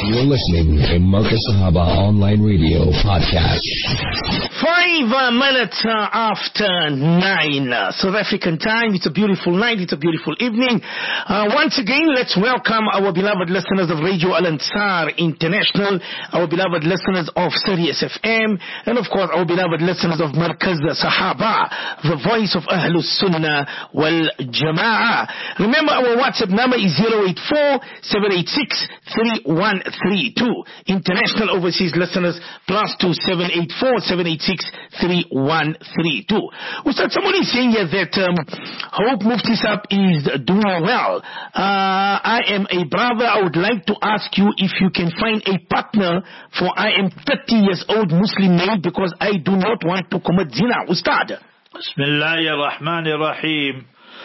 You're listening to Marcus Sahaba Online Radio Podcast. 5 minutes after 9 South African time. It's a beautiful night. It's a beautiful evening. Once again, let's welcome our beloved listeners of Radio Al-Ansar International, our beloved listeners of Sirius FM, and of course our beloved listeners of Markaz Sahaba, the voice of Ahlus Sunnah wal Jama'ah. Remember, our WhatsApp number is 084-786-3132. International overseas listeners, +2 784-786-3132. Ustad, someone is saying here that Hope Mufti Sahab is doing well. I am a brother. I would like to ask you if you can find a partner, for I am 30 years old Muslim male, because I do not want to commit zina. Ustad. Bismillahir Rahmanir Rahim.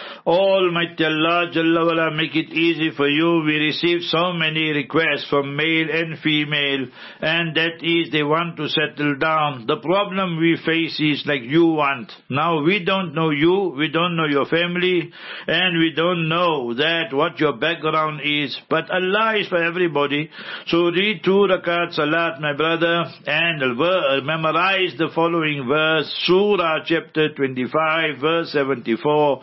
Almighty Allah Jalla wala make it easy for you. We receive so many requests from male and female, and that is they want to settle down. The problem we face is like you want. Now we don't know you, we don't know your family, and we don't know that what your background is. But Allah is for everybody. So read 2 rakat salat, my brother, and memorize the following verse, Surah chapter 25, verse 74.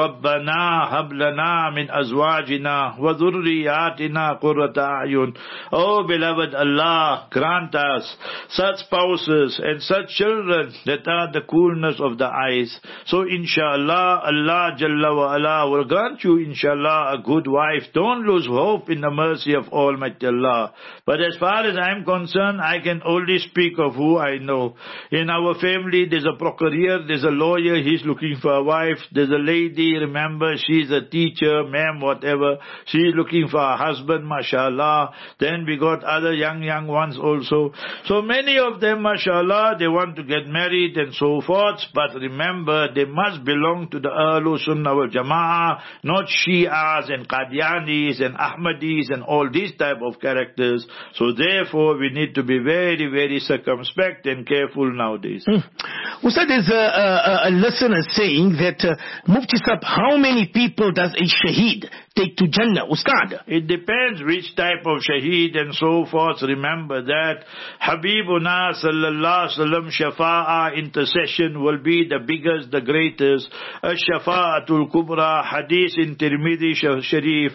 ربنا هب لنا من أزواجنا وذرياتنا قرة أعين. Oh beloved Allah, grant us such spouses and such children that are the coolness of the eyes. So inshallah, Allah Jalla wa Ala will grant you inshallah a good wife. Don't lose hope in the mercy of Almighty Allah. But as far as I'm concerned, I can only speak of who I know. In our family there's a procureur, there's a lawyer, he's looking for a wife. There's a lady, remember, she's a teacher, ma'am, whatever. She's looking for a husband, mashallah. Then we got other young ones also. So many of them, mashallah, they want to get married and so forth. But remember, they must belong to the Ahlus Sunnah wal Jama'ah, not Shi'as and Qadianis and Ahmadis and all these type of characters. So therefore, we need to be very, very circumspect and careful nowadays. Ustad, there's a listener saying that Mufti Sahab, how many people does a shaheed take to Jannah, Ustad? It depends which type of shaheed and so forth. Remember that Habibuna sallallahu alaihi wasallam shafa'ah, intercession will be the biggest, the greatest. Shafa'atul kubra, hadith in Tirmidhi Sharif,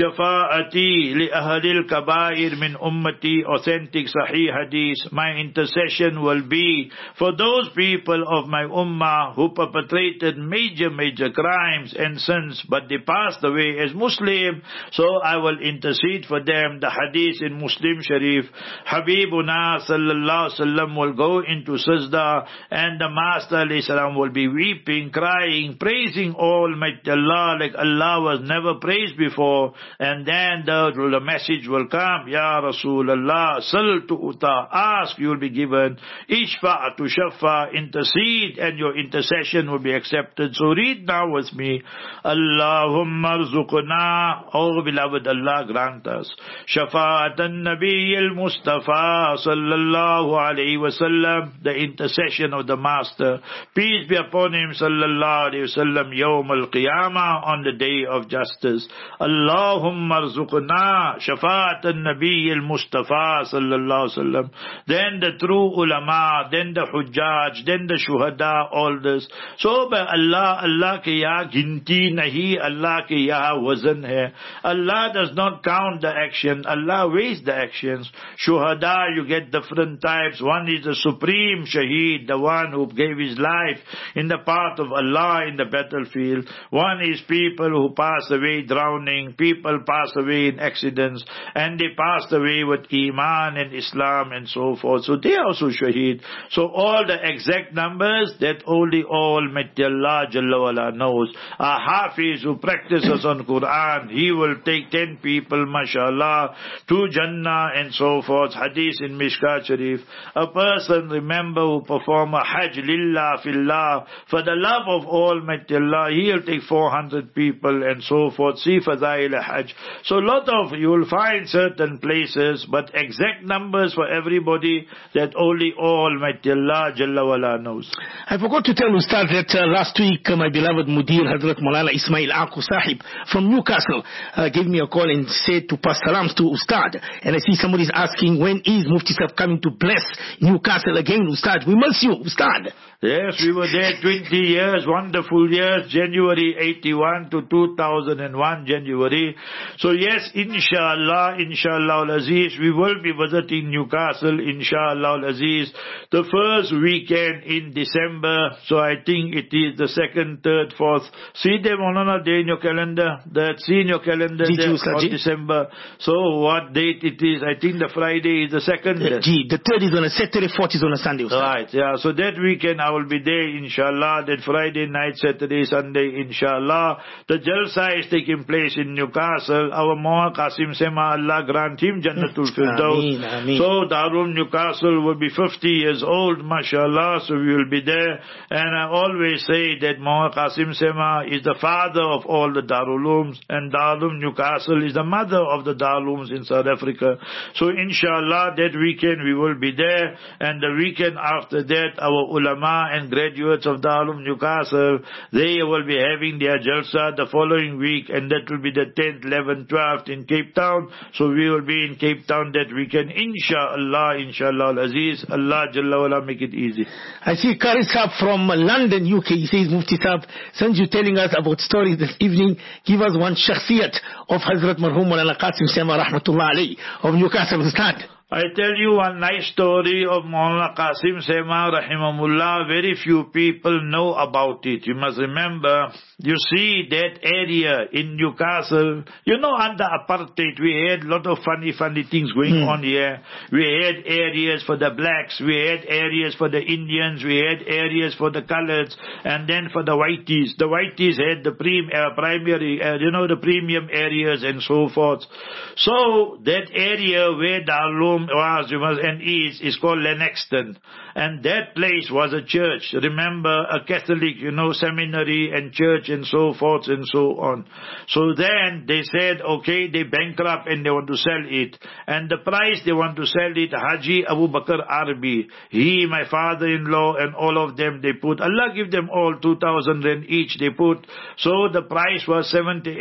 shafa'ati li ahlil kabair min ummati, authentic sahih hadith. My intercession will be for those people of my ummah who perpetrated major crimes and sins, but they passed away as Muslim, so I will intercede for them. The hadith in Muslim Sharif, Habibuna sallallahu alaihi wasallam will go into sajda, and the Master alayhi salam will be weeping, crying, praising Almighty Allah like Allah was never praised before. And then the message will come, Ya Rasulullah, sal tu'ta, ask, you will be given. Ishfa' tu shaffa, intercede, and your intercession will be accepted. So read now with me, Allahumma arzuqna, oh beloved Allah, grant us Shafa'atan Nabi al-Mustafa sallallahu alayhi wasallam, the intercession of the Master, peace be upon him, sallallahu alayhi wasallam, Yawm al-Qiyamah, on the day of justice. Allahumma arzuqna Shafa'atan Nabi al-Mustafa sallallahu alayhi wasallam. Then the true ulama, then the hujjaj, then the shuhada, all this. So by Allah ke ya ginti nahi, Allah ke ya wazan hai. Allah does not count the action, Allah weighs the actions. Shuhada, you get different types. One is the supreme shaheed, the one who gave his life in the path of Allah in the battlefield. One is people who pass away drowning, people pass away in accidents, and they passed away with Iman and Islam and so forth. So they are also shaheed. So all the exact numbers, that only Almighty Allah Jalla wala knows. A Hafiz who practices on Quran, he will take 10 people, mashallah, to Jannah and so forth. Hadith in Mishkat Sharif. A person, remember, who perform a Hajj lillah fillah, for the love of Almighty Allah, he'll take 400 people and so forth. See Fadail Hajj. So you will find certain places, but exact numbers for everybody, that only Almighty Allah Jalla wala knows. I forgot to tell Ustad that last week my beloved Mudir Kabir Hazrat Maulana Ismail Aku Sahib from Newcastle gave me a call and said to pass salams to Ustad. And I see somebody's asking, when is Mufti Sahib coming to bless Newcastle again, Ustad? We miss you, Ustad. Yes, we were there 20 years, wonderful years, January 81 to 2001 January. So yes, inshallah al-Aziz, we will be visiting Newcastle, inshallah al-Aziz, the first weekend in December. So I think it is the 2nd, 3rd, 4th. See them on a day in your calendar, see in your calendar there of December. So what date it is? I think the Friday is the 2nd. The 3rd is on a Saturday, 4th is on a Sunday. Right, yeah. So that weekend I will be there, inshallah. That Friday night, Saturday, Sunday, inshallah. The Jalsa is taking place in Newcastle. Our Mawa Qasim Sema, Allah grant him Jannatul Firdaus. So Darul Newcastle will be 50 years old, mashallah. So we will be there. And I always say that Mawa Qasim Sema is the father of all the Darulums, and Darul Newcastle is the mother of the Darulums in South Africa. So inshallah, that weekend we will be there. And the weekend after that, our ulama and graduates of Darul Newcastle, they will be having their Jalsa the following week, and that will be the 10th, 11th, 12th in Cape Town. So we will be in Cape Town that weekend, inshallah al-Aziz. Allah Jalla wala make it easy. I see Kari Saab from London, UK. He says, Mufti Saab, since you're telling us about stories this evening, give us one shakhsiyat of Hazrat Marhum Maulana Qasim Sema Rahmatullah Alayhi of Newcastle, Ustad. I tell you one nice story of Maulana Qasim Sema Rahimahullah. Very few people know about it. You must remember, you see that area in Newcastle, under apartheid, we had a lot of funny things going on here. We had areas for the blacks, we had areas for the Indians, we had areas for the coloreds, and then for the whiteys. The whiteys had the the premium areas and so forth. So that area where Darul is called Lennoxton, and that place was a church. Remember, a Catholic, seminary and church and so forth and so on. So then they said, okay, they bankrupt and they want to sell it. And the price they want to sell it, Haji Abu Bakr Arbi, he, my father-in-law, and all of them, they put, Allah give them all 2,000 rand each, they put. So the price was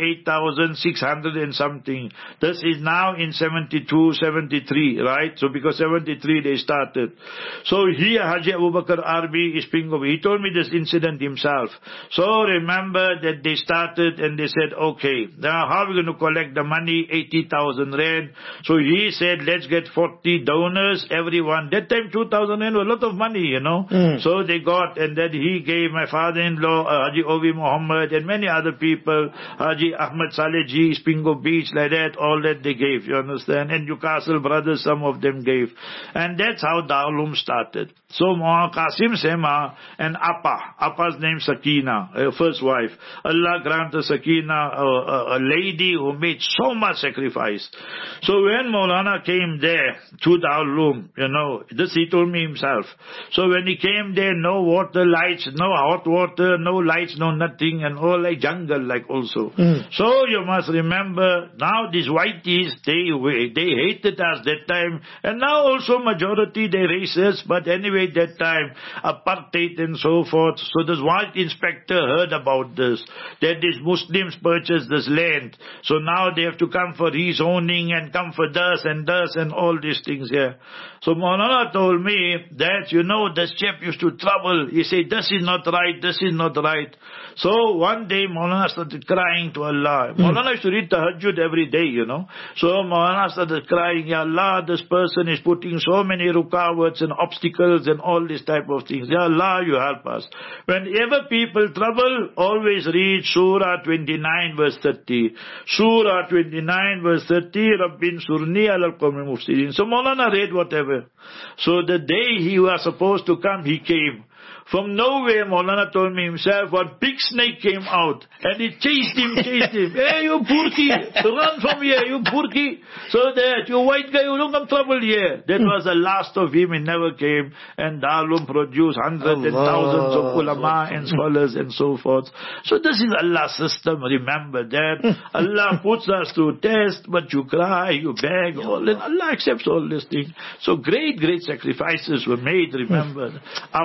78,600 and something. This is now in 72, 73, right? So because 73 they started. So here Haji Abu Bakr Arbi is speaking of, he told me this incident himself. So remember that they started and they said, okay, now how are we going to collect the money? 80,000 rand. So he said, let's get 40 donors, everyone. That time 2,000 rand was a lot of money, So they got, and then he gave my father-in-law, Haji Ovi Muhammad, and many other people, Haji Ahmad Saleh Ji, Spingo Beach, like that, all that they gave, you understand? And Newcastle brothers, some of them gave. And that's how Darulum started. So Maulana Qasim Sema and Appa's name Sakina, her first wife. Allah grant her Sakina, a lady who made so much sacrifice. So when Maulana came there to Darulum, this he told me himself. So when he came there, no water, lights, no hot water, no lights, no nothing, and all like jungle like also. So you must remember, now these whiteys, they hated us that time, and now also majority they racist, but anyway that time apartheid and so forth. So this white inspector heard about this, that these Muslims purchased this land, so now they have to come for rezoning and come for this and all these things here. So Maulana told me that this chap used to trouble. He said, this is not right. So one day Maulana started crying to Allah. Maulana used to read Tahajjud every day, So Maulana started crying, Ya Allah, this person is putting so many rukawats and obstacles and all these type of things. Ya Allah, you help us. Whenever people trouble, always read Surah 29 verse 30. Surah 29 verse 30, Rabbin Surni alal qawmi mufsidin. So Maulana read whatever. So the day he was supposed to come, he came. From nowhere, Maulana told me himself, one big snake came out and it chased him. Hey, you Burki, run from here, you Burki. So that, you white guy, you don't come trouble here. That was the last of him, he never came. And Darulum produced hundreds and thousands of ulama and scholars and so forth. So this is Allah's system, remember that. Allah puts us to test, but you cry, you beg, all that. Allah accepts all these things. So great sacrifices were made, remember. Appa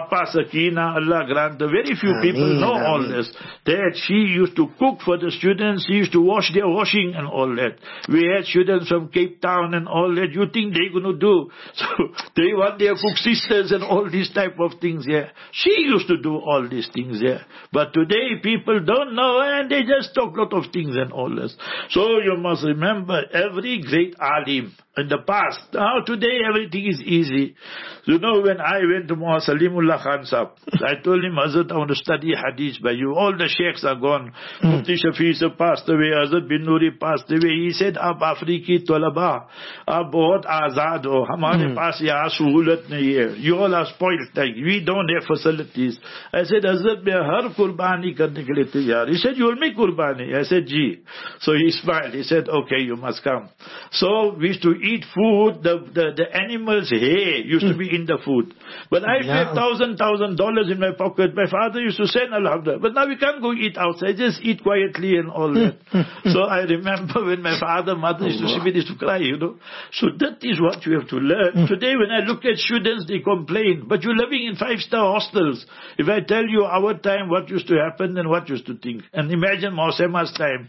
Sakina, Allah grant. Very few people know all this. That she used to cook for the students, she used to wash their washing and all that. We had students from Cape Town and all that. You think they're going to do? So they want their cook sisters and all these type of things, yeah. She used to do all these things, yeah. But today people don't know and they just talk a lot of things and all this. So you must remember, every great alim in the past, now today everything is easy. You know, when I went to Muhammad Salimullah Khan Sahib, I told him, Hazrat, I want to study hadith by you. All the sheikhs are gone. Mufti Shafi Sahib passed away, Hazrat bin Nuri passed away. He said, Aap Afriki Talaba, aap bahut azad ho, hamare paas yahan suhulat nahi hai. You all are spoiled, like we don't have facilities. I said, Hazrat, main har kurbani karne ke liye taiyar. He said, you will make kurbani. I said, Ji. So he smiled. He said, okay, you must come. So we used to eat food, the animals' hair used to be in the food. But I had $1,000 in my pocket. My father used to send, Alhamdulillah. But now we can't go eat outside, just eat quietly and all that. So I remember when my father, mother used to see me, they used to cry, you know. So that is what you have to learn. Today when I look at students, they complain. But you're living in 5-star hostels. If I tell you our time, what used to happen and what used to think. And imagine Mausema's time,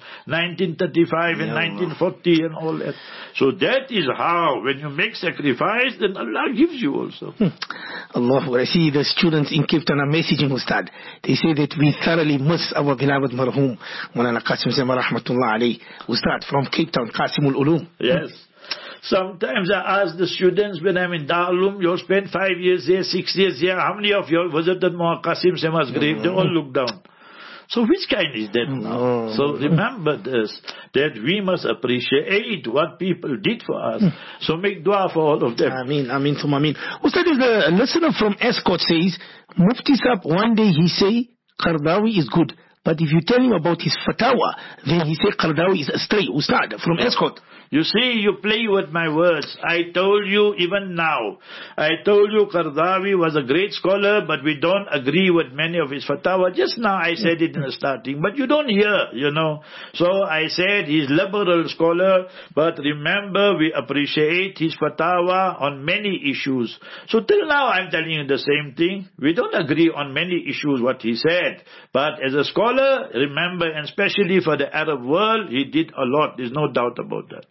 1935 and 1940 and all that. So that is how, when you make sacrifice, then Allah gives you also. Allah, I see the students in Cape Town are messaging Ustad. They say that we thoroughly miss our beloved marhum, Maulana Qasim Sama Rahmatullah Alayhi. Ustad from Cape Town, Qasimul Ulum. Yes. Sometimes I ask the students when I'm in Darulum, you spent 5 years there, 6 years here, how many of you all visited Maulana Qasim Sama's grave? They all look down. So which kind is that now? So remember this, that we must appreciate what people did for us. So make dua for all of them. Ameen, ameen, thumma ameen. Ustad, is a listener from Escort says, Mufti Sahib, one day he say, Qaradawi is good. But if you tell him about his fatwa, then he say Qaradawi is astray. Ustad, from Escort. You see, you play with my words. I told you even now. I told you Qaradawi was a great scholar, but we don't agree with many of his fatwa. Just now I said it in the starting, but you don't hear, you know. So I said he's liberal scholar, but remember we appreciate his fatwa on many issues. So till now I'm telling you the same thing. We don't agree on many issues what he said, but as a scholar, remember, and especially for the Arab world, he did a lot. There's no doubt about that.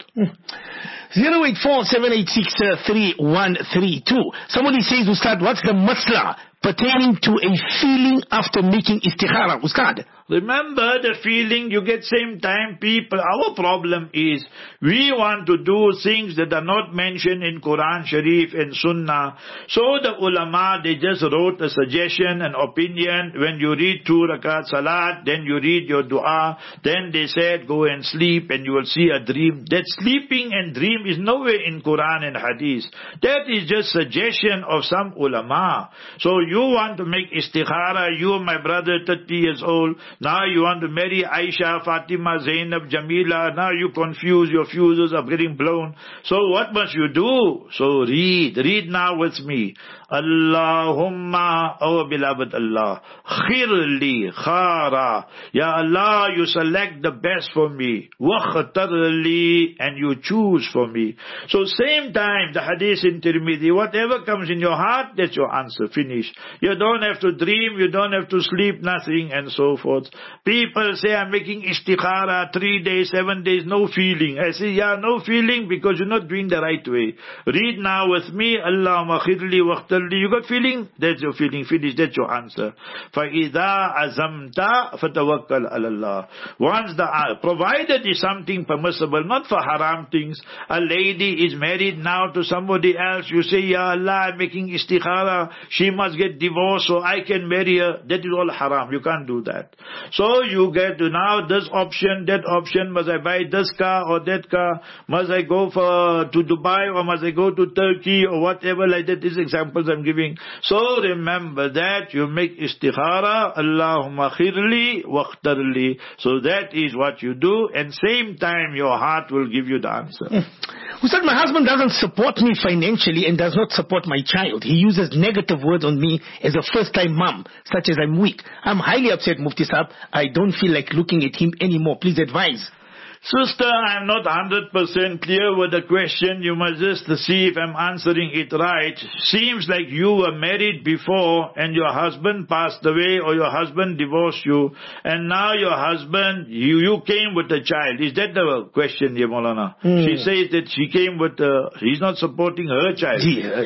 084-786-3132. Somebody says, Ustad, what's the masla pertaining to a feeling after making istikhara? Ustad. Remember the feeling you get same time, people. Our problem is we want to do things that are not mentioned in Quran Sharif and Sunnah. So the ulama, they just wrote a suggestion, an opinion. When you read 2 rakat salat, then you read your dua. Then they said go and sleep and you will see a dream. That sleeping and dream is nowhere in Quran and Hadith. That is just suggestion of some ulama. So you want to make istikhara, you, my brother, 30 years old. Now you want to marry Aisha, Fatima, Zainab, Jamila. Now you confuse, your fuses are getting blown. So what must you do? So read now with me. Allahumma, oh beloved Allah, khirli khara. Ya Allah, you select the best for me. Wakhtarli, and you choose for me. So same time, the hadith in Tirmidhi, whatever comes in your heart, that's your answer, finish. You don't have to dream, you don't have to sleep, nothing, and so forth. People say, I'm making istikhara 3 days, 7 days, no feeling. I say, yeah, no feeling because you're not doing the right way. Read now with me, Allahumma khirli wakhtarli. You got feeling? That's your feeling. Finish. That's your answer. فَإِذَا عَزَمْتَ فَتَوَكَّلْ عَلَى اللَّهِ. Once provided is something permissible, not for haram things. A lady is married now to somebody else. You say, Ya Allah, I'm making istikhara. She must get divorced so I can marry her. That is all haram. You can't do that. So you get to now this option, that option. Must I buy this car or that car? Must I go to Dubai or must I go to Turkey or whatever like that? These examples I'm giving. So remember that you make istikhara, Allahumma khirli wakhtarli. So that is what you do, and same time your heart will give you the answer. Ustad, my husband doesn't support me financially and does not support my child. He uses negative words on me as a first-time mom, such as I'm weak. I'm highly upset, Mufti Sahib. I don't feel like looking at him anymore. Please advise. Sister, I'm not 100% clear with the question. You must just see if I'm answering it right. Seems like you were married before and your husband passed away or your husband divorced you, and now your husband, you came with a child. Is that the question, Ya Maulana? She says that she came with, he's not supporting her child.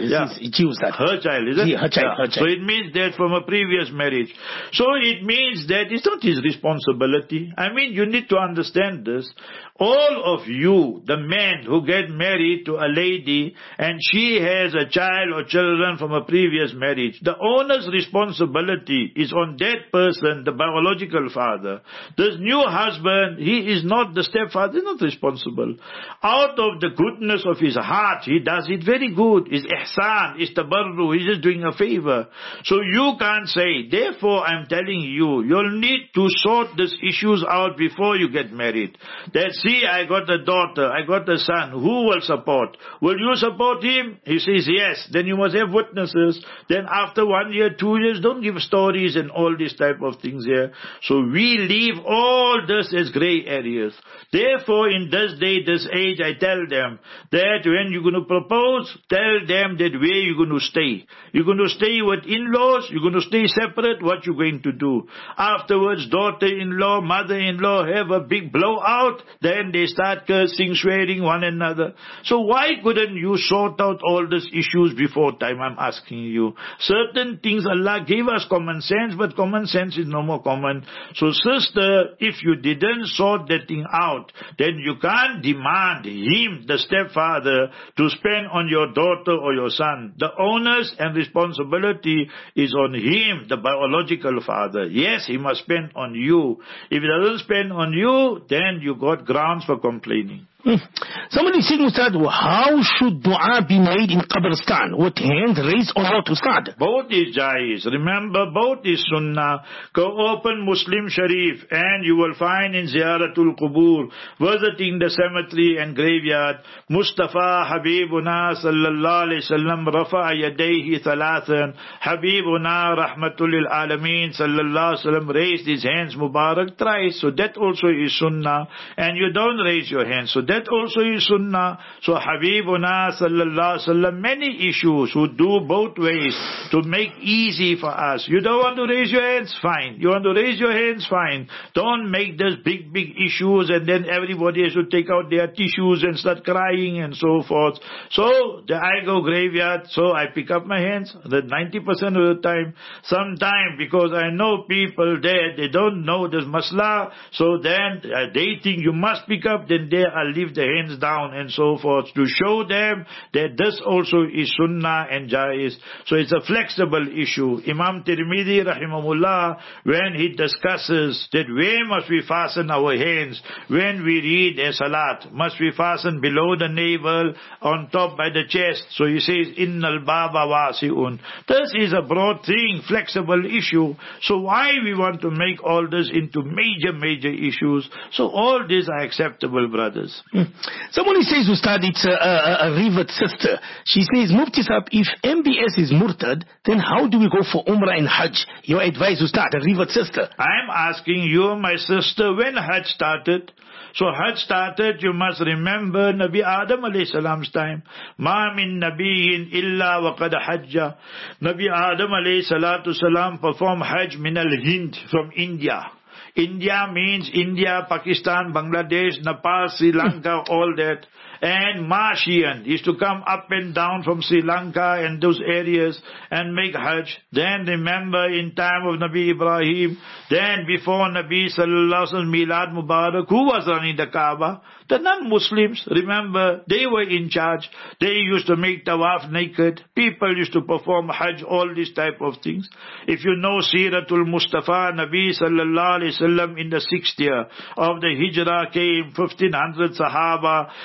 Her child, is it? Her child. So it means that from a previous marriage. So it means that it's not his responsibility. I mean, you need to understand this. All of you, the men who get married to a lady and she has a child or children from a previous marriage, the owner's responsibility is on that person, the biological father. This new husband, he is not the stepfather, he's not responsible. Out of the goodness of his heart, he does it very good. It's ihsan, it's tabarru, he's just doing a favor. So you can't say, therefore I'm telling you, you'll need to sort these issues out before you get married. That, see, I got a daughter, I got a son, who will support? Will you support him? He says yes. Then you must have witnesses. Then after 1 year, 2 years, don't give stories and all these type of things here. So we leave all this as grey areas. Therefore, in this day, this age, I tell them that when you're going to propose, tell them that where you're going to stay. You're going to stay with in-laws, you're going to stay separate, what you're going to do. Afterwards, daughter-in-law, mother-in-law have a big blowout, then they start cursing, swearing one another. So why couldn't you sort out all these issues before time? I'm asking you. Certain things Allah gave us common sense, but common sense is no more common. So sister, if you didn't sort that thing out, then you can't demand him, the stepfather, to spend on your daughter or your son. The onus and responsibility is on him, the biological father. Yes, he must spend on you. If he doesn't spend on you, then you got grounds for complaining. Somebody said, Ustad, how should dua be made in Qabristan? With hands raised or not, Ustad? Both is jais. Remember, both is sunnah. Go open Muslim Sharif and you will find in Ziyaratul Qubur, visiting the cemetery and graveyard, Mustafa Habibuna sallallahu alayhi wasallam rafa'a yadayhi thalathan. Habibuna rahmatul lil alameen sallallahu alayhi wasallam raised his hands Mubarak thrice. So that also is sunnah. And you don't raise your hands. So that also is sunnah. So Habibuna sallallahu alaihi wasallam, many issues who do both ways to make easy for us. You don't want to raise your hands? Fine. You want to raise your hands? Fine. Don't make this big issues and then everybody has to take out their tissues and start crying and so forth. So I go graveyard, so I pick up my hands the 90% of the time. Sometime, because I know people there, they don't know this masla, so then they think you must pick up, then there I'll leave the hands down and so forth to show them that this also is sunnah and jais. So it's a flexible issue. Imam Tirmidhi rahimahullah, when he discusses that where must we fasten our hands when we read a salat, must we fasten below the navel, on top by the chest? So he says, Innal baba wasi'un. This is a broad thing, flexible issue. So why we want to make all this into major issues? So all these are acceptable, brothers. Somebody says, Ustad, it's a revered sister. She says, Mufti Sahib, if MBS is murtad, then how do we go for Umrah and Hajj? Your advice, Ustad, a revered sister. I'm asking you, my sister, when Hajj started? So Hajj started, you must remember Nabi Adam alayhi salam's time. Ma min nabiyyin illa wa qad hajja. Nabi Adam alayhi salatu salam performed Hajj min al-Hind, from India. India means India, Pakistan, Bangladesh, Nepal, Sri Lanka, all that. And Mashian used to come up and down from Sri Lanka and those areas and make Hajj. Then remember in time of Nabi Ibrahim, then before Nabi Sallallahu Alaihi Wasallam Milad Mubarak, who was running the Kaaba? The non-Muslims. Remember, they were in charge. They used to make tawaf naked. People used to perform Hajj, all these type of things. If you know Siratul Mustafa, Nabi Sallallahu Alaihi Wasallam in the 6th year of the Hijrah came, 1500 Sahaba, plus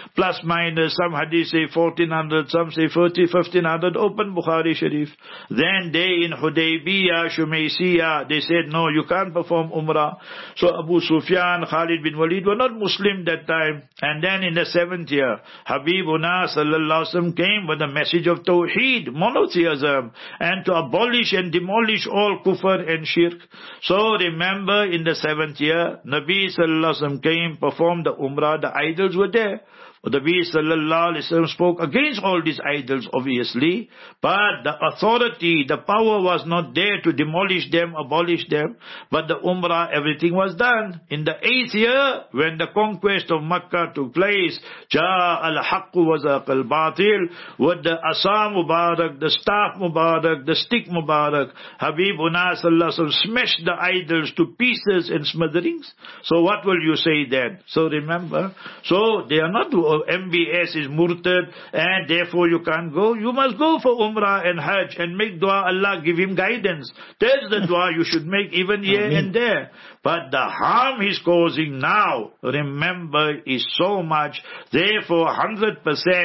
minus. Some hadith say 1400, some say 1500. Open Bukhari Sharif. Then they in Hudaybiyah, Shumaysiyah, they said, no, you can't perform Umrah. So Abu Sufyan, Khalid bin Walid were not Muslim that time. And then in the 7th year, Habibuna sallallahu alaihi wasallam came with the message of Tawheed, monotheism, and to abolish and demolish all kufr and shirk. So remember, in the 7th year, Nabi sallallahu alaihi wasallam came, performed the Umrah, the idols were there. The Nabi sallallahu alaihi wasallam spoke against all these idols, obviously, but the authority, the power was not there to demolish them, abolish them. But the Umrah, everything was done. In the 8th year, when the conquest of Makkah took place, Ja al-Haqqu wa Zaqa al-Batil, with the Asa Mubarak, the staff Mubarak, the stick Mubarak, Habibuna sallallahu alaihi wasallam smashed the idols to pieces and smatterings. So what will you say then? So remember, so they are not MBS is murtad and therefore you can't go. You must go for Umrah and Hajj and make dua, Allah give him guidance. That's the dua you should make even here and there. But the harm he's causing now, remember, is so much. Therefore, 100%,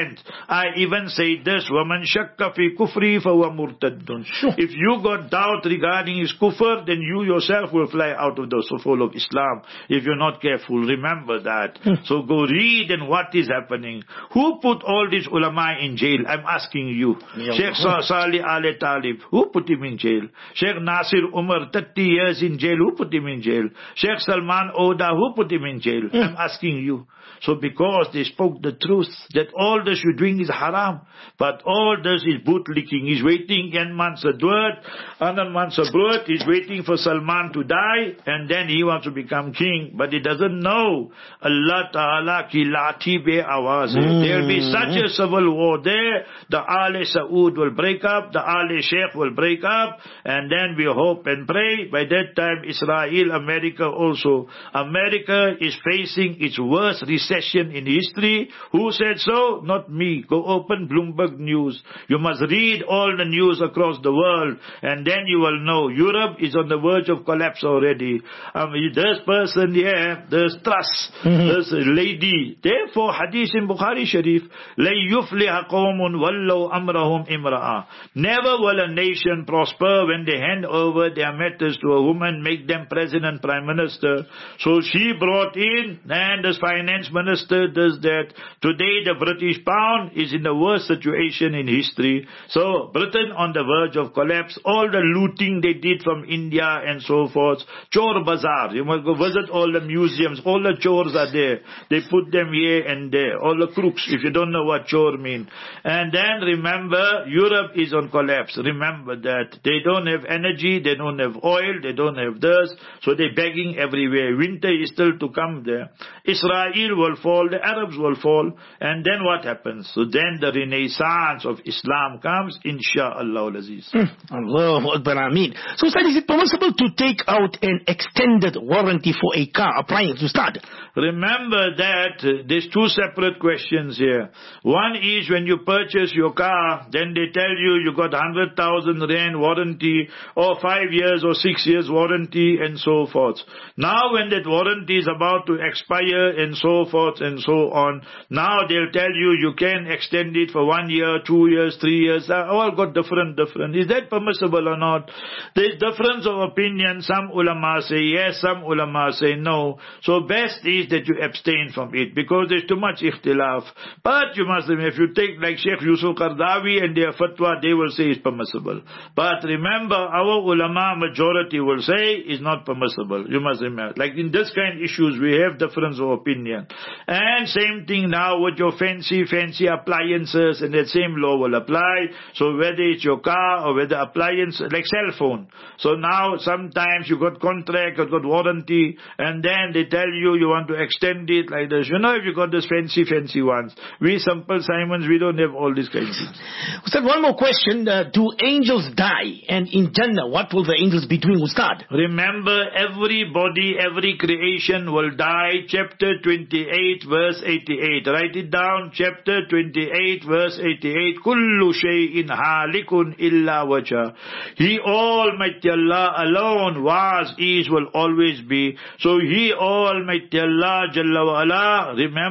I even say this, وَمَنْ شَكَّ فِي كُفْرِي فَهُوَ مُرْتَدٌ. If you got doubt regarding his kufr, then you yourself will fly out of the fold of Islam if you're not careful. Remember that. So go read and what is happening. Who put all these ulama in jail? I'm asking you. Sheikh Salih Ali Talib, who put him in jail? Sheikh Nasir Umar, 30 years in jail, who put him in jail? Sheikh Salman Oda, who put him in jail? I'm asking you. So because they spoke the truth, that all this you're doing is haram, but all this is bootlicking. He's waiting, en man se dood, ander man se brood, he's waiting for Salman to die, and then he wants to become king, but he doesn't know. Allah Ta'ala ki lati be awaz. There'll be such a civil war there, the Ali Saud will break up, the Ali Sheikh will break up, and then we hope and pray, by that time Israel, America also. America is facing its worst recession in history. Who said so? Not me. Go open Bloomberg News. You must read all the news across the world, and then you will know. Europe is on the verge of collapse already. This person here, this Truss, this lady. Therefore, hadith in Bukhari Sharif, لَن يُفْلِحَ قَوْمٌ وَلَّوْ أَمْرَهُمْ إِمْرَأً. Never will a nation prosper when they hand over their matters to a woman, make them president, prime minister. So she brought in, and this finance minister does that. Today the British pound is in the worst situation in history. So Britain on the verge of collapse. All the looting they did from India and so forth. Chor Bazaar. You must go visit all the museums. All the chores are there. They put them here and there. All the crooks, if you don't know what chore mean. And then remember, Europe is on collapse. Remember that. They don't have energy. They don't have oil. They don't have this. So they're begging everywhere. Winter is still to come there. Israel will fall, the Arabs will fall, and then what happens? So then the renaissance of Islam comes, insha'Allah al-Aziz. Allahu Akbar, Ameen. So Ustad, is it permissible to take out an extended warranty for a car, appliance, Ustad? Remember that there's two separate questions here. One is when you purchase your car, then they tell you you got 100,000 rand warranty, or 5 years or 6 years warranty, and so forth. Now when that warranty is about to expire and so forth and so on, now they'll tell you you can extend it for 1 year, 2 years, 3 years. All got different. Is that permissible or not? There's difference of opinion. Some ulama say yes, some ulama say no. So best is that you abstain from it, because there's too much ikhtilaf. But you must remember, if you take like Sheikh Yusuf Qardawi and their fatwa, they will say it's permissible. But remember, our ulama majority will say it's not permissible. You must remember. Like in this kind of issues, we have difference of opinion. And same thing now with your fancy appliances, and that same law will apply. So whether it's your car or whether appliance, like cell phone. So now sometimes you got contract, you got warranty, and then they tell you you want to extend it like this. You know, if you got this fancy ones. We simple Simons, we don't have all these kinds of things. Ustad, one more question. Do angels die? And in Jannah, what will the angels be doing, Ustad? Remember, everybody, every creation will die. Chapter 28, verse 88. Write it down. Chapter 28, verse 88. Kullu shay'in halikun illa wajha. He Almighty Allah alone was, is, will always be. So He Almighty Allah Jalla wa Ala, remember, is the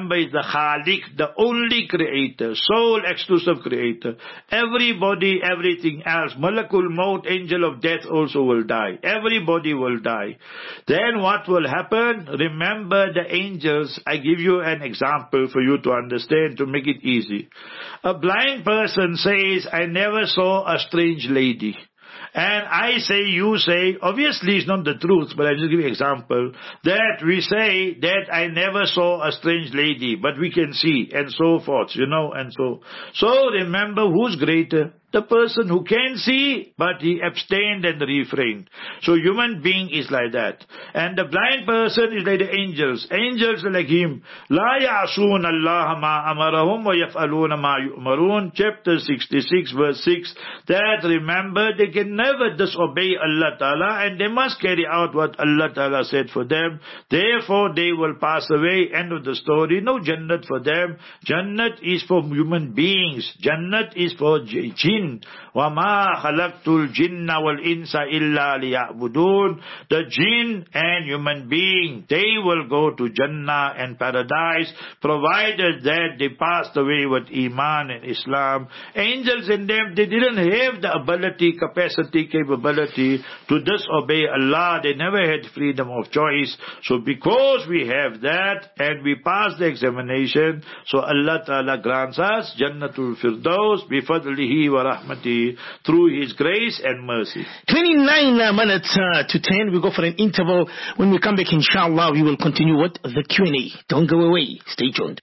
Khaliq, the only creator, sole exclusive creator. Everybody, everything else, Malakul Maut, angel of death also will die. Everybody will die. Then what will happen? Remember the angels. I give you an example for you to understand, to make it easy. A blind person says, I never saw a strange lady. And I say, you say, obviously it's not the truth, but I'll just give you an example, that we say that I never saw a strange lady, but we can see, and so forth, and so. So remember, who's greater? The person who can see, but he abstained and refrained. So human being is like that. And the blind person is like the angels. Angels are like him. La ya'asoon Allah ma amarahum wa yaf'aluna ma yu'marun. Chapter 66 verse 6. That remember, they can never disobey Allah Ta'ala, and they must carry out what Allah Ta'ala said for them. Therefore they will pass away. End of the story. No Jannat for them. Jannat is for human beings. Jannat is for jinn. وَمَا خَلَقْتُ الْجِنَّ وَالْإِنسَ إِلَّا لِيَعْبُدُونَ. The jinn and human being, they will go to Jannah and paradise, provided that they passed away with Iman and Islam. Angels in them, they didn't have the ability, capacity, capability to disobey Allah. They never had freedom of choice. So because we have that and we pass the examination, so Allah Ta'ala grants us Jannatul Firdaus bifadlihi wa rahmati, through His grace and mercy. 29 minutes to 10. We go for an interval. When we come back, inshallah, we will continue with the Q&A. Don't go away. Stay tuned.